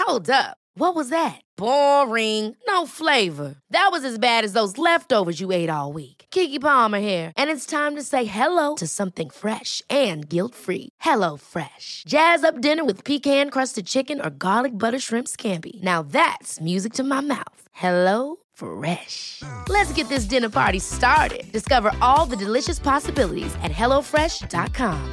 Hold up. What was that? Boring. No flavor. That was as bad as those leftovers you ate all week. Keke Palmer here, and it's time to say hello to something fresh and guilt-free. Hello Fresh. Jazz up dinner with pecan-crusted chicken or garlic butter shrimp scampi. Now that's music to my mouth. Hello Fresh. Let's get this dinner party started. Discover all the delicious possibilities at hellofresh.com.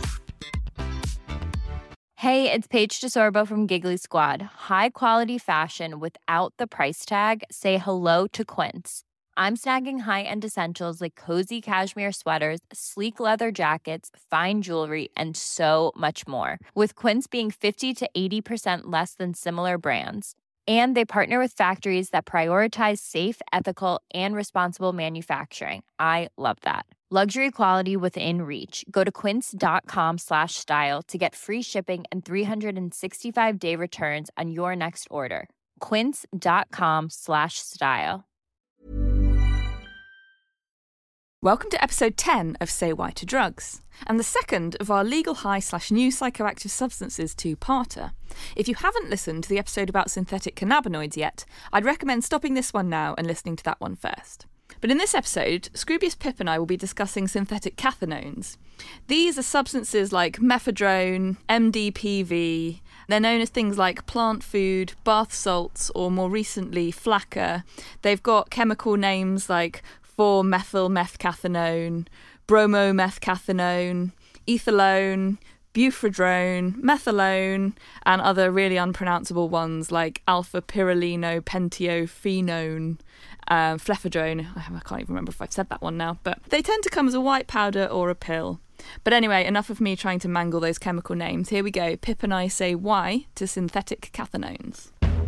Hey, it's Paige DeSorbo from Giggly Squad. High quality fashion without the price tag. Say hello to Quince. I'm snagging high-end essentials like cozy cashmere sweaters, sleek leather jackets, fine jewelry, and so much more. With Quince being 50 to 80% less than similar brands. And they partner with factories that prioritize safe, ethical, and responsible manufacturing. I love that. Luxury quality within reach. Go to quince.com/style to get free shipping and 365-day returns on your next order. Quince.com/style. Welcome to episode 10 of Say Why to Drugs, and the second of our legal high/new psychoactive substances two-parter. If you haven't listened to the episode about synthetic cannabinoids yet, I'd recommend stopping this one now and listening to that one first. But in this episode, Scroobius Pip and I will be discussing synthetic cathinones. These are substances like mephedrone, MDPV. They're known as things like plant food, bath salts, or more recently, flakka. They've got chemical names like 4-methylmethcathinone, bromomethcathinone, etholone, bufredrone, methylone, and other really unpronounceable ones like alpha-pyrrolino-pentiophenone, flephedrone. I can't even remember if I've said that one now, but they tend to come as a white powder or a pill. But anyway, enough of me trying to mangle those chemical names. Here we go. Pip and I say why to synthetic cathinones.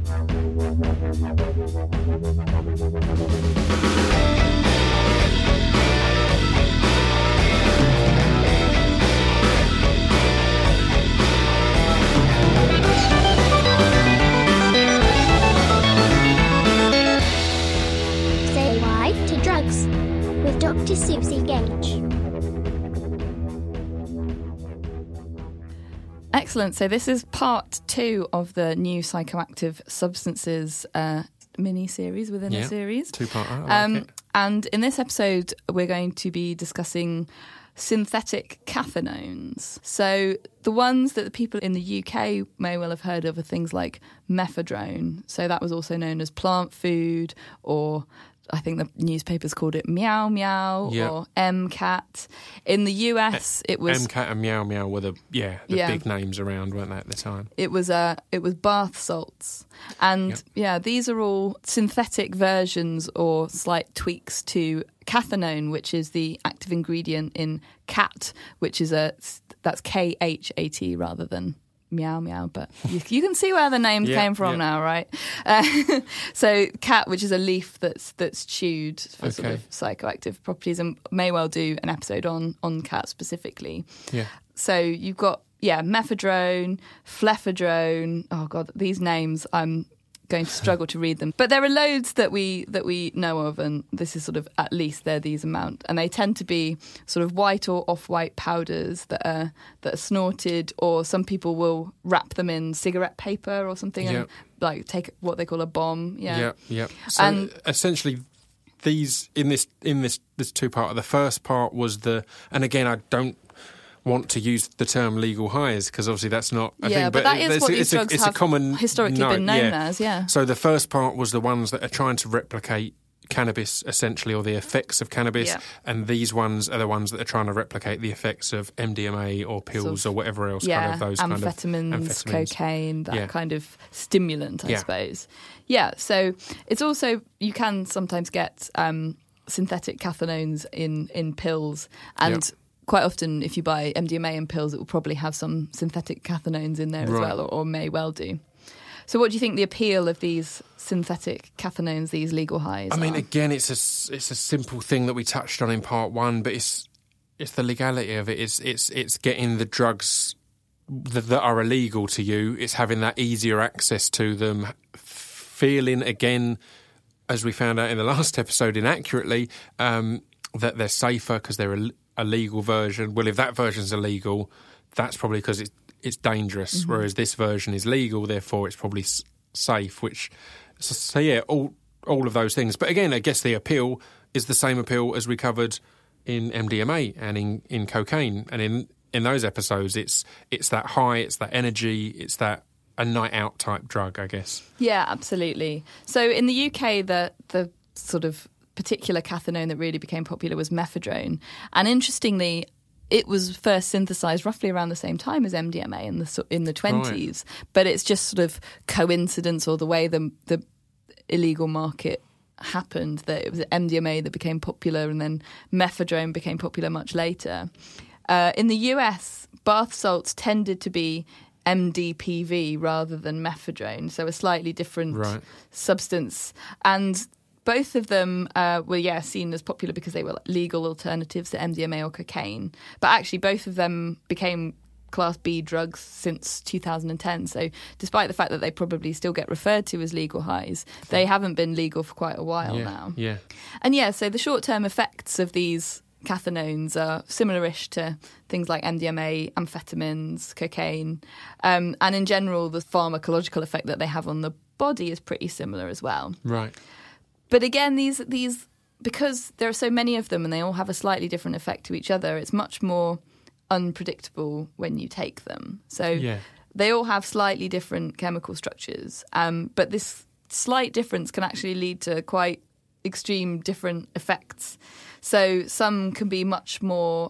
Say why to drugs with Dr. Susie Gage. Excellent. So this is part 2 of the new psychoactive substances mini-series within a series. Two-part. I like it. And in this episode, we're going to be discussing synthetic cathinones. So the ones that the people in the UK may well have heard of are things like mephedrone. So that was also known as plant food, or I think the newspapers called it Meow Meow or MCAT. In the US, it was MCAT and Meow Meow were the big names around, weren't they, at the time? It was bath salts, and these are all synthetic versions or slight tweaks to cathinone, which is the active ingredient in cat, which is that's KHAT rather than Meow Meow, but you can see where the name came from now, right? So cat, which is a leaf that's chewed for sort of psychoactive properties, and may well do an episode on cat specifically. Yeah. So you've got mephedrone, flephedrone. Oh God, these names I'm going to struggle to read them. But there are loads that we know of, and this is sort of at least they're these amount, and they tend to be sort of white or off-white powders that are snorted, or some people will wrap them in cigarette paper or something and like take what they call a bomb. So and essentially these in this two-part, the first part was and again I don't want to use the term legal highs because obviously that's not a thing. But that is what these drugs have common historically been known as, So the first part was the ones that are trying to replicate cannabis, essentially, or the effects of cannabis, and these ones are the ones that are trying to replicate the effects of MDMA or pills or whatever else, kind of those amphetamines, cocaine, that kind of stimulant, I suppose. Yeah, so it's also, you can sometimes get synthetic cathinones in pills, and quite often, if you buy MDMA in pills, it will probably have some synthetic cathinones in there as well, or may well do. So what do you think the appeal of these synthetic cathinones, these legal highs I mean, are? Again, it's a simple thing that we touched on in part 1, but it's the legality of it. It's getting the drugs that are illegal to you. It's having that easier access to them, feeling, again, as we found out in the last episode inaccurately, that they're safer because they're a legal version. Well, if that version's illegal, that's probably because it's dangerous, whereas this version is legal, therefore it's probably safe, which, so yeah, all of those things. But again, I guess the appeal is the same appeal as we covered in MDMA and in cocaine. And in those episodes, it's that high, it's that energy, it's that a night out type drug, I guess. Yeah, absolutely. So in the UK, the sort of particular cathinone that really became popular was mephedrone. And interestingly, it was first synthesised roughly around the same time as MDMA in the 20s. Right. But it's just sort of coincidence, or the way the illegal market happened, that it was MDMA that became popular and then mephedrone became popular much later. In the US, bath salts tended to be MDPV rather than mephedrone, so a slightly different substance. And both of them were seen as popular because they were legal alternatives to MDMA or cocaine. But actually both of them became Class B drugs since 2010. So despite the fact that they probably still get referred to as legal highs, they haven't been legal for quite a while now. Yeah. And so the short-term effects of these cathinones are similar-ish to things like MDMA, amphetamines, cocaine. And in general, the pharmacological effect that they have on the body is pretty similar as well. Right. But again, these because there are so many of them and they all have a slightly different effect to each other, it's much more unpredictable when you take them. So they all have slightly different chemical structures, but this slight difference can actually lead to quite extreme different effects. So some can be much more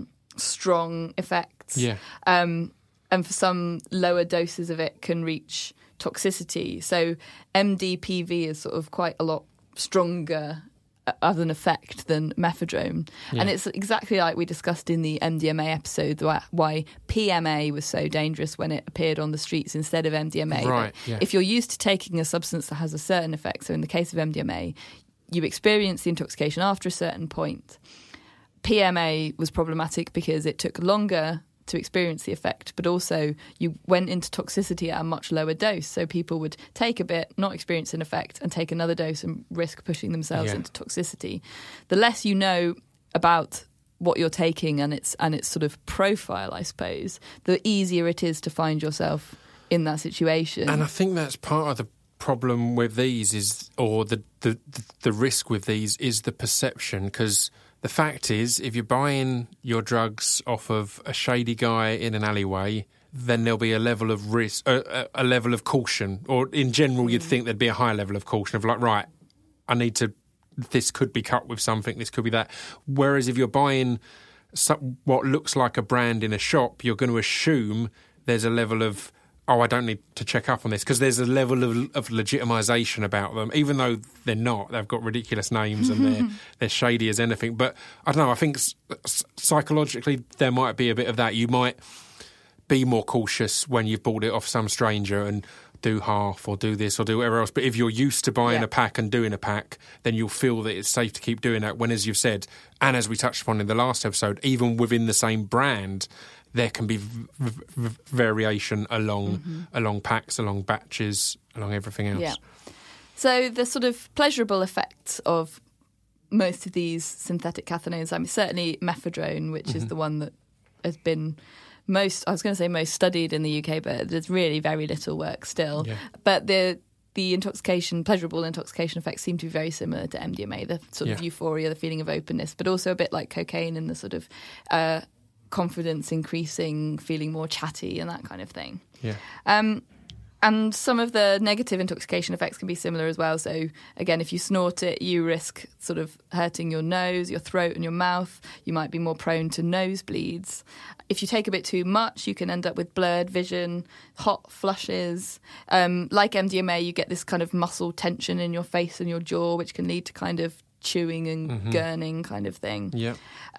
strong effects, and for some, lower doses of it can reach toxicity. So MDPV is sort of quite a lot stronger as an effect than mephedrone. Yeah. And it's exactly like we discussed in the MDMA episode, why PMA was so dangerous when it appeared on the streets instead of MDMA. Right, if you're used to taking a substance that has a certain effect, so in the case of MDMA, you experience the intoxication after a certain point. PMA was problematic because it took longer to experience the effect, but also you went into toxicity at a much lower dose. So people would take a bit, not experience an effect, and take another dose and risk pushing themselves into toxicity. The less you know about what you're taking and its sort of profile, I suppose, the easier it is to find yourself in that situation. And I think that's part of the problem with these is, or the risk with these is the perception, because the fact is, if you're buying your drugs off of a shady guy in an alleyway, then there'll be a level of risk, a level of caution, or in general, you'd think there'd be a higher level of caution of like, right, this could be cut with something, this could be that. Whereas if you're buying what looks like a brand in a shop, you're going to assume there's a level of, I don't need to check up on this, because there's a level of legitimisation about them, even though they're not. They've got ridiculous names and they're shady as anything. But I don't know, I think psychologically there might be a bit of that. You might be more cautious when you've bought it off some stranger and do half or do this or do whatever else. But if you're used to buying a pack and doing a pack, then you'll feel that it's safe to keep doing that. When, as you've said, and as we touched upon in the last episode, even within the same brand, there can be variation along packs, along batches, along everything else. Yeah. So the sort of pleasurable effects of most of these synthetic cathinones, I mean, certainly mephedrone, which is the one that has been most studied in the UK, but there's really very little work still. Yeah. But the pleasurable intoxication effects seem to be very similar to MDMA, the sort of euphoria, the feeling of openness, but also a bit like cocaine in the sort of confidence increasing, feeling more chatty and that kind of thing. Yeah. And some of the negative intoxication effects can be similar as well. So again, if you snort it, you risk sort of hurting your nose, your throat and your mouth. You might be more prone to nosebleeds. If you take a bit too much, you can end up with blurred vision, hot flushes. Like MDMA, you get this kind of muscle tension in your face and your jaw, which can lead to kind of chewing and gurning kind of thing. Yeah.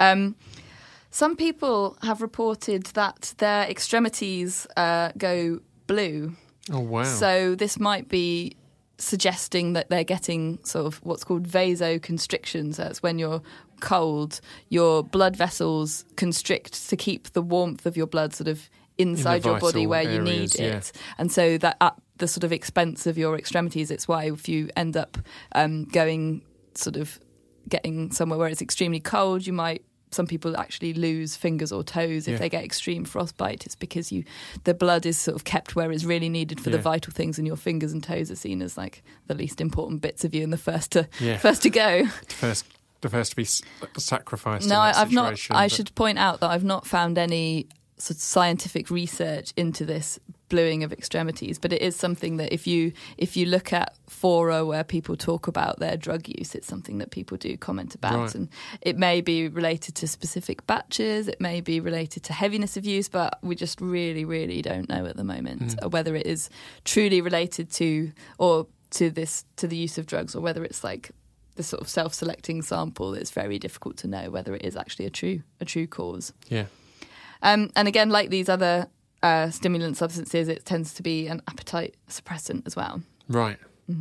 Some people have reported that their extremities go blue. Oh, wow. So this might be suggesting that they're getting sort of what's called vasoconstriction. So that's when you're cold, your blood vessels constrict to keep the warmth of your blood sort of inside your body where you need it. And so that at the sort of expense of your extremities, it's why if you end up going sort of getting somewhere where it's extremely cold, you might some people actually lose fingers or toes if they get extreme frostbite. It's because the blood is sort of kept where it's really needed for the vital things, and your fingers and toes are seen as like the least important bits of you and the first to go. The first to be sacrificed. No, I've not. I should point out that I've not found any sort of scientific research into this bluing of extremities, but it is something that if you look at fora where people talk about their drug use, it's something that people do comment about, and it may be related to specific batches, it may be related to heaviness of use, but we just really, really don't know at the moment whether it is truly related to the use of drugs, or whether it's like the sort of self-selecting sample. It's very difficult to know whether it is actually a true cause. Yeah. And again, like these other stimulant substances, it tends to be an appetite suppressant as well. Right.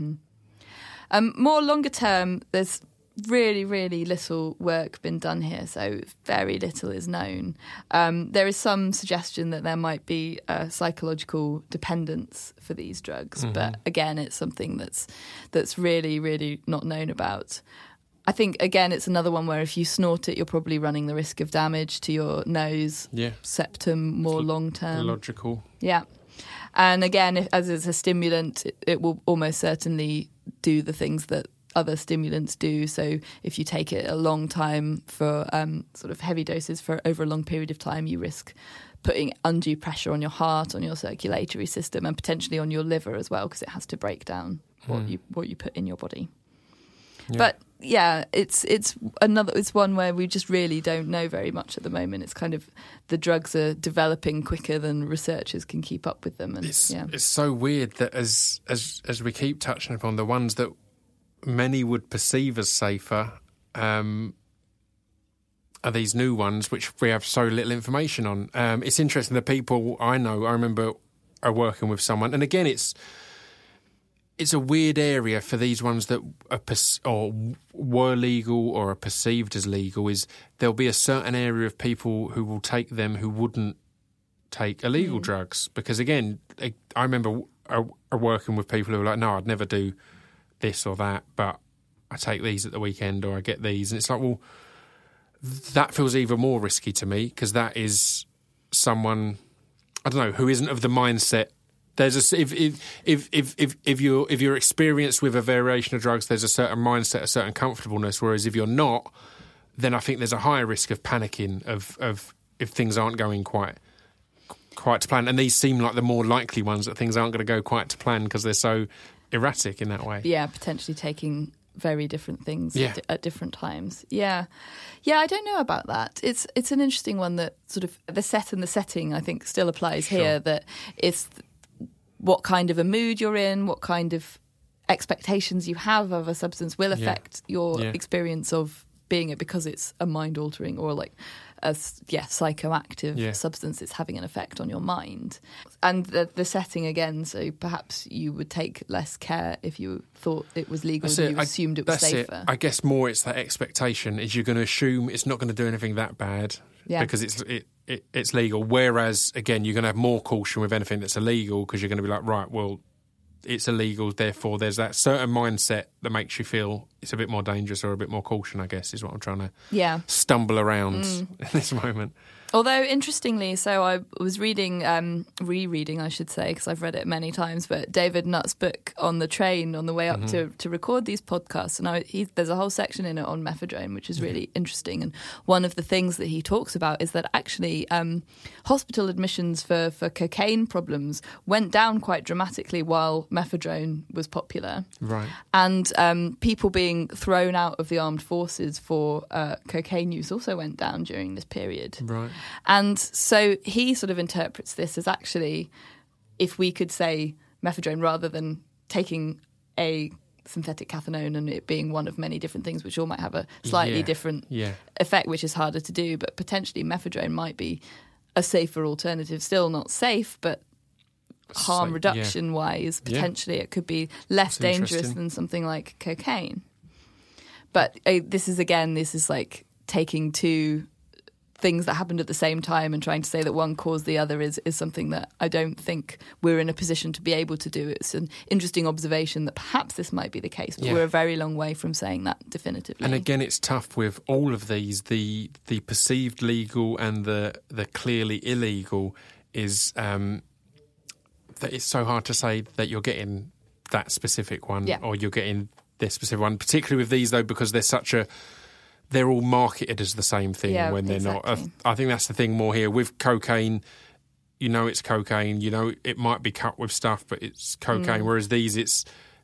More longer term, there's really, really little work been done here, so very little is known. There is some suggestion that there might be a psychological dependence for these drugs, but again, it's something that's really, really not known about. I think, again, it's another one where if you snort it, you're probably running the risk of damage to your nose, septum, more long-term. Logical. Yeah. And again, as it's a stimulant, it will almost certainly do the things that other stimulants do. So if you take it a long time for sort of heavy doses for over a long period of time, you risk putting undue pressure on your heart, on your circulatory system, and potentially on your liver as well, because it has to break down what you put in your body. Yeah. But yeah, it's one where we just really don't know very much at the moment. It's kind of the drugs are developing quicker than researchers can keep up with them, and it's so weird that as we keep touching upon, the ones that many would perceive as safer are these new ones which we have so little information on. It's interesting, the people I know, I remember are working with someone, and again it's a weird area for these ones that are were legal or are perceived as legal. Is there'll be a certain area of people who will take them who wouldn't take illegal drugs, because again, I remember working with people who were like, no, I'd never do this or that, but I take these at the weekend, or I get these, and it's like, well, that feels even more risky to me, because that is someone, I don't know, who isn't of the mindset. There's if you're experienced with a variation of drugs, there's a certain mindset, a certain comfortableness. Whereas if you're not, then I think there's a higher risk of panicking of if things aren't going quite to plan. And these seem like the more likely ones that things aren't going to go quite to plan because they're so erratic in that way. Yeah, potentially taking very different things at different times. Yeah, I don't know about that. It's an interesting one that sort of the set and the setting I think still applies here. That it's what kind of a mood you're in, what kind of expectations you have of a substance will affect your experience of being it, because it's a mind-altering or like a psychoactive substance. It's having an effect on your mind. And the setting again, so perhaps you would take less care if you thought it was legal and you assumed it was safer. I guess more it's that expectation, is you're going to assume it's not going to do anything that bad because it's legal. Whereas, again, you're going to have more caution with anything that's illegal, because you're going to be like, right, well, it's illegal, therefore there's that certain mindset that makes you feel it's a bit more dangerous, or a bit more caution, I guess, is what I'm trying to stumble around in this moment. Although, interestingly, so I was reading, rereading, I should say, because I've read it many times, but David Nutt's book on the train on the way up to record these podcasts. And there's a whole section in it on methadone, which is really interesting. And one of the things that he talks about is that actually hospital admissions for cocaine problems went down quite dramatically while methadone was popular. Right. And people being thrown out of the armed forces for cocaine use also went down during this period. Right. And so he sort of interprets this as, actually, if we could say methadone rather than taking a synthetic cathinone and it being one of many different things which all might have a slightly different effect, which is harder to do, but potentially methadone might be a safer alternative. Still not safe, but harm reduction wise, potentially it could be less dangerous than something like cocaine. But this is like taking two things that happened at the same time, and trying to say that one caused the other is something that I don't think we're in a position to be able to do. It's an interesting observation that perhaps this might be the case, but we're a very long way from saying that definitively. And again, it's tough with all of these. The perceived legal and the clearly illegal is that it's so hard to say that you're getting that specific one or you're getting this specific one, particularly with these though, because they're all marketed as the same thing when they're not. I think that's the thing more here. With cocaine, you know it's cocaine, you know it might be cut with stuff, but it's cocaine, whereas these, it's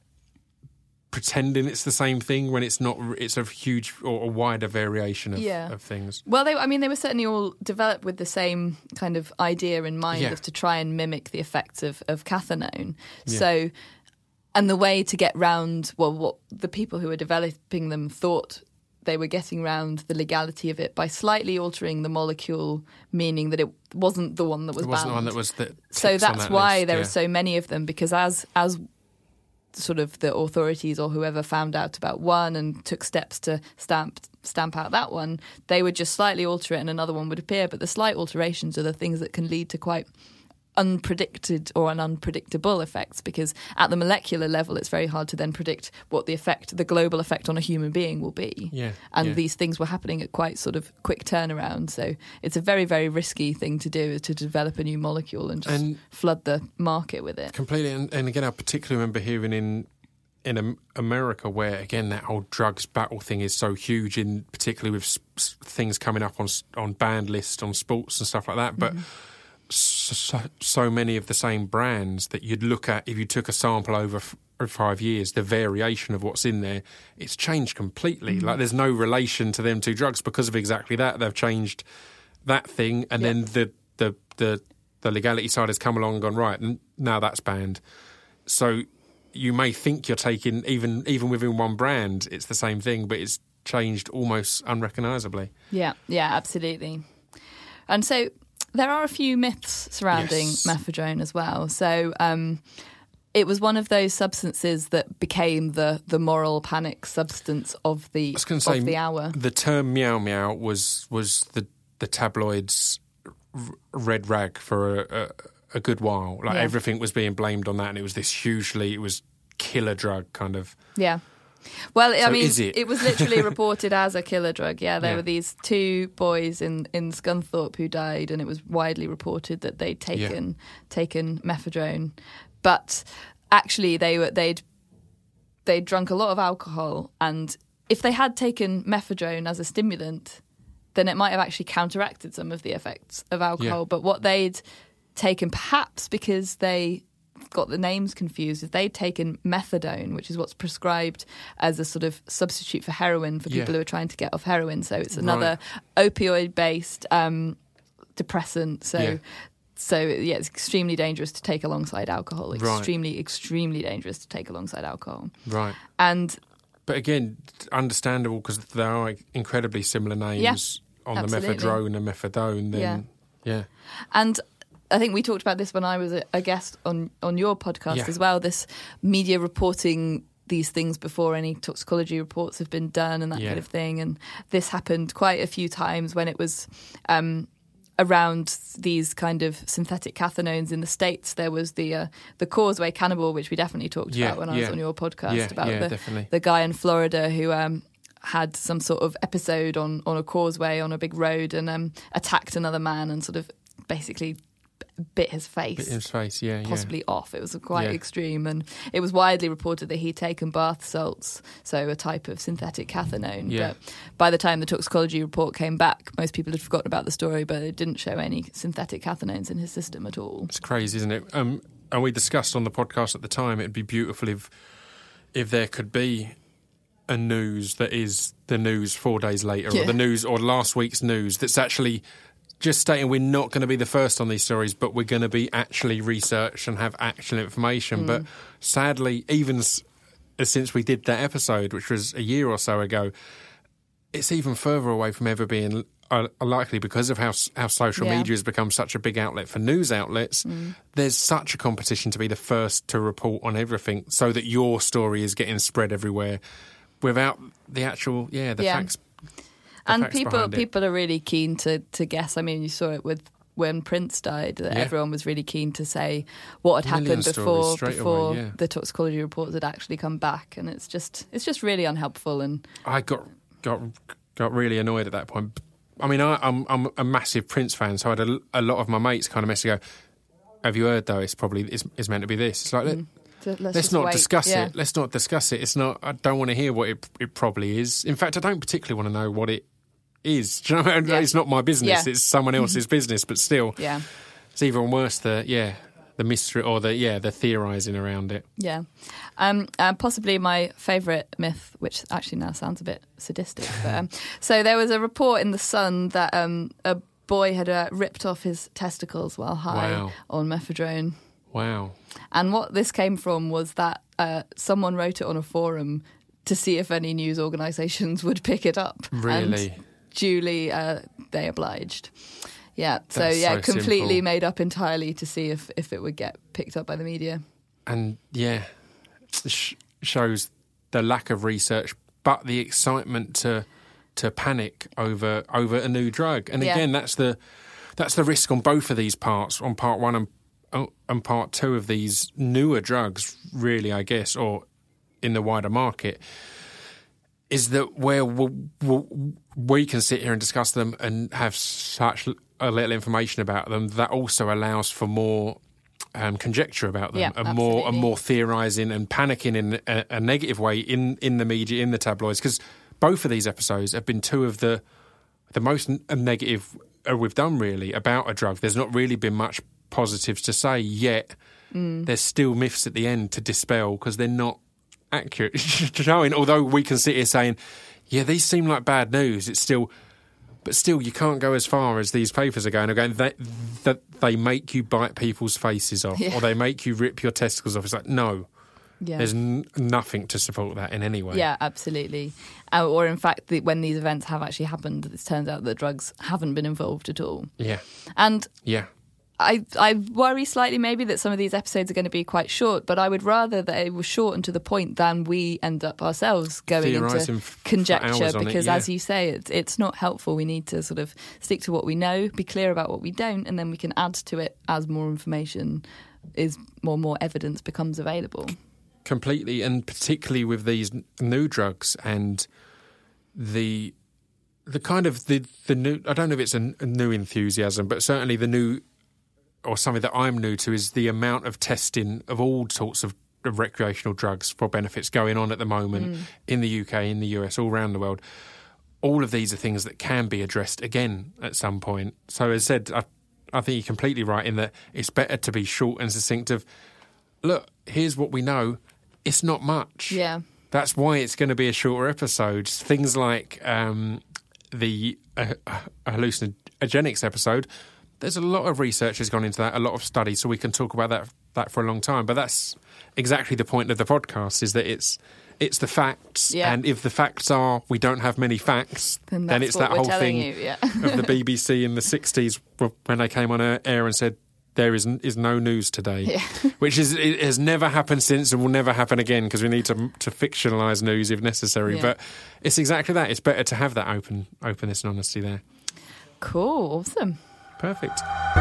pretending it's the same thing when it's not. It's a huge or a wider variation of things. Well, they were certainly all developed with the same kind of idea in mind of to try and mimic the effects of cathinone. Yeah. So, and the way to get round, what the people who were developing them thought they were getting round the legality of it by slightly altering the molecule, meaning that it wasn't the one that was banned. It wasn't the one that was so that's why there are so many of them, because as sort of the authorities or whoever found out about one and took steps to stamp out that one, they would just slightly alter it and another one would appear. But the slight alterations are the things that can lead to quite unpredicted or unpredictable effects, because at the molecular level it's very hard to then predict what the global effect on a human being will be. These things were happening at quite sort of quick turnaround, so it's a very, very risky thing to do, is to develop a new molecule and just flood the market with it completely. And again, I particularly remember hearing in America, where again that whole drugs battle thing is so huge, in particularly with things coming up on banned lists on sports and stuff like that, but so many of the same brands that you'd look at, if you took a sample over 5 years, the variation of what's in there, it's changed completely. Like there's no relation to them two drugs because of exactly that. They've changed that thing, and then the legality side has come along and gone, right, and now that's banned. So you may think you're taking, even within one brand, it's the same thing, but it's changed almost unrecognisably. Yeah, absolutely. And so there are a few myths surrounding mephedrone as well. So it was one of those substances that became the moral panic substance of the hour. The term meow meow was the tabloids' red rag for a good while. Like everything was being blamed on that, and it was it was killer drug kind of. Yeah. Well, I mean, it was literally reported as a killer drug. Yeah, there were these two boys in Scunthorpe who died, and it was widely reported that they'd taken mephedrone. But actually, they'd drunk a lot of alcohol, and if they had taken mephedrone as a stimulant, then it might have actually counteracted some of the effects of alcohol. Yeah. But what they'd taken, perhaps because they got the names confused, is they'd taken methadone, which is what's prescribed as a sort of substitute for heroin for people who are trying to get off heroin. So it's another opioid-based depressant. So it's extremely dangerous to take alongside alcohol. Extremely, extremely dangerous to take alongside alcohol. Right. But again, understandable, because there are incredibly similar names on the mephedrone and methadone. Then, And I think we talked about this when I was a guest on your podcast as well, this media reporting these things before any toxicology reports have been done and that kind of thing. And this happened quite a few times when it was around these kind of synthetic cathinones in the States. There was the Causeway Cannibal, which we definitely talked about when I was on your podcast, about the guy in Florida who had some sort of episode on a causeway on a big road and attacked another man and sort of basically bit his face, possibly off. It was quite extreme, and it was widely reported that he'd taken bath salts, so a type of synthetic cathinone. But by the time the toxicology report came back, most people had forgotten about the story, but it didn't show any synthetic cathinones in his system at all. It's crazy, isn't it? And we discussed on the podcast at the time, it'd be beautiful if there could be a news that is the news 4 days later, or the news, or last week's news, that's actually just stating we're not going to be the first on these stories, but we're going to be actually researched and have actual information. But sadly, even since we did that episode, which was a year or so ago, it's even further away from ever being likely, because of how social media has become such a big outlet for news outlets. There's such a competition to be the first to report on everything, so that your story is getting spread everywhere without the actual facts. And facts behind it. people are really keen to guess. I mean, you saw it with when Prince died, that everyone was really keen to say what had Million happened stories before straight away, yeah. the toxicology reports had actually come back, and it's just really unhelpful. And I got really annoyed at that point. I mean, I'm a massive Prince fan, so I had a lot of my mates kind of message go, "Have you heard though? It's meant to be this." It's like let's not discuss it. Let's not discuss it. It's not. I don't want to hear what it probably is. In fact, I don't particularly want to know what it is. Do you know what I mean? It's not my business. It's someone else's business. But still, it's even worse. The mystery or the theorising around it. Yeah. Possibly my favourite myth, which actually now sounds a bit sadistic. But, so there was a report in The Sun that a boy had ripped off his testicles while high on methadone. Wow. And what this came from was that someone wrote it on a forum to see if any news organisations would pick it up. Really? And duly, they obliged. Yeah, That's so completely simple. made up entirely to see if it would get picked up by the media. And shows the lack of research, but the excitement to panic over a new drug. And again, that's the risk on both of these parts, on part one and part two of these newer drugs, really, I guess, or in the wider market, is that where we can sit here and discuss them and have such a little information about them, that also allows for more conjecture about them and more theorising and panicking in a negative way in the media, in the tabloids, because both of these episodes have been two of the most negative we've done, really, about a drug. There's not really been much positives to say yet. There's still myths at the end to dispel because they're not accurate. Showing, although we can sit here saying, these seem like bad news, but still you can't go as far as these papers are going that they make you bite people's faces off or they make you rip your testicles off. It's like, no. Yeah. There's nothing to support that in any way. Yeah, absolutely. Or in fact, when these events have actually happened, it turns out that drugs haven't been involved at all. Yeah. And yeah. I worry slightly maybe that some of these episodes are going to be quite short, but I would rather that it was short and to the point than we end up ourselves going into conjecture because, as you say, it's not helpful. We need to sort of stick to what we know, be clear about what we don't, and then we can add to it as more information is more evidence becomes available. Completely, and particularly with these new drugs and the kind of the new, I don't know if it's a new enthusiasm, but certainly the new, or something that I'm new to, is the amount of testing of all sorts of recreational drugs for benefits going on at the moment in the UK, in the US, all around the world. All of these are things that can be addressed again at some point. So as I said, I think you're completely right in that it's better to be short and succinct of, look, here's what we know. It's not much. Yeah. That's why it's going to be a shorter episode. Things like the hallucinogenics episode, there's a lot of research has gone into that, a lot of studies, so we can talk about that for a long time. But that's exactly the point of the podcast, is that it's the facts. Yeah. And if the facts are we don't have many facts, then it's that whole thing of the BBC in the 60s when they came on air and said, there is no news today, which it has never happened since and will never happen again because we need to fictionalise news if necessary. Yeah. But it's exactly that. It's better to have that openness and honesty there. Cool. Awesome. Perfect.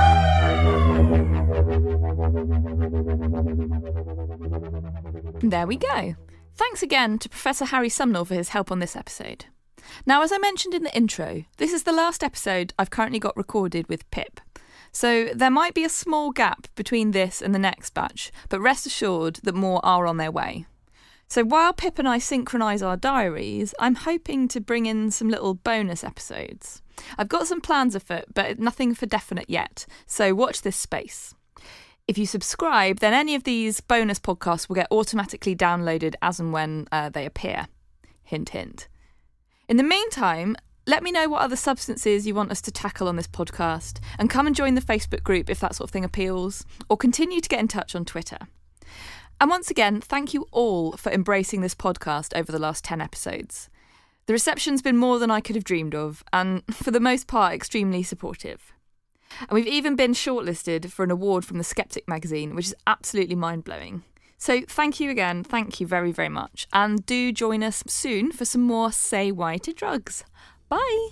There we go. Thanks again to Professor Harry Sumnall for his help on this episode. Now, as I mentioned in the intro, this is the last episode I've currently got recorded with Pip. So there might be a small gap between this and the next batch, but rest assured that more are on their way. So while Pip and I synchronise our diaries, I'm hoping to bring in some little bonus episodes. I've got some plans afoot, but nothing for definite yet, so watch this space. If you subscribe, then any of these bonus podcasts will get automatically downloaded as and when they appear. Hint, hint. In the meantime, let me know what other substances you want us to tackle on this podcast, and come and join the Facebook group if that sort of thing appeals, or continue to get in touch on Twitter. And once again, thank you all for embracing this podcast over the last 10 episodes. The reception's been more than I could have dreamed of, and for the most part, extremely supportive. And we've even been shortlisted for an award from the Skeptic magazine, which is absolutely mind-blowing. So thank you again, thank you very, very much. And do join us soon for some more Say Why to Drugs. Bye!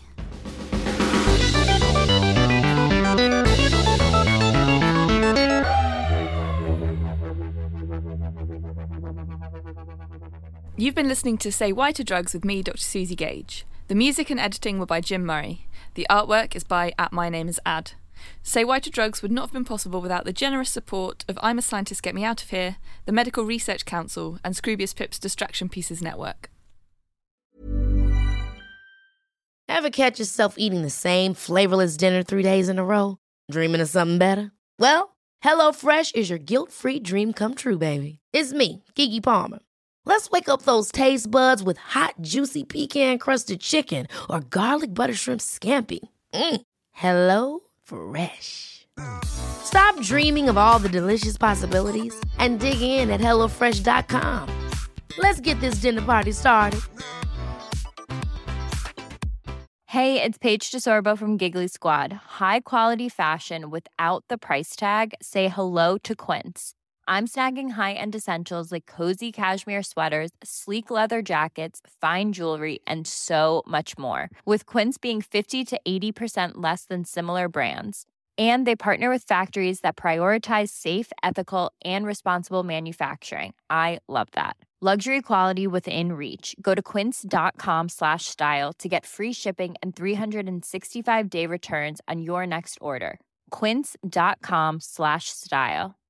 You've been listening to Say Why to Drugs with me, Dr. Susie Gage. The music and editing were by Jim Murray. The artwork is by @MyNameIsAd. Say Why to Drugs would not have been possible without the generous support of I'm a Scientist, Get Me Out of Here, the Medical Research Council, and Scroobius Pip's Distraction Pieces Network. Ever catch yourself eating the same flavorless dinner 3 days in a row? Dreaming of something better? Well, HelloFresh is your guilt-free dream come true, baby. It's me, Keke Palmer. Let's wake up those taste buds with hot, juicy pecan-crusted chicken or garlic butter shrimp scampi. HelloFresh. Stop dreaming of all the delicious possibilities and dig in at HelloFresh.com. Let's get this dinner party started. Hey, it's Paige DeSorbo from Giggly Squad. High quality fashion without the price tag. Say hello to Quince. I'm snagging high-end essentials like cozy cashmere sweaters, sleek leather jackets, fine jewelry, and so much more. With Quince being 50 to 80% less than similar brands. And they partner with factories that prioritize safe, ethical, and responsible manufacturing. I love that. Luxury quality within reach. Go to quince.com/style to get free shipping and 365-day returns on your next order. Quince.com/style.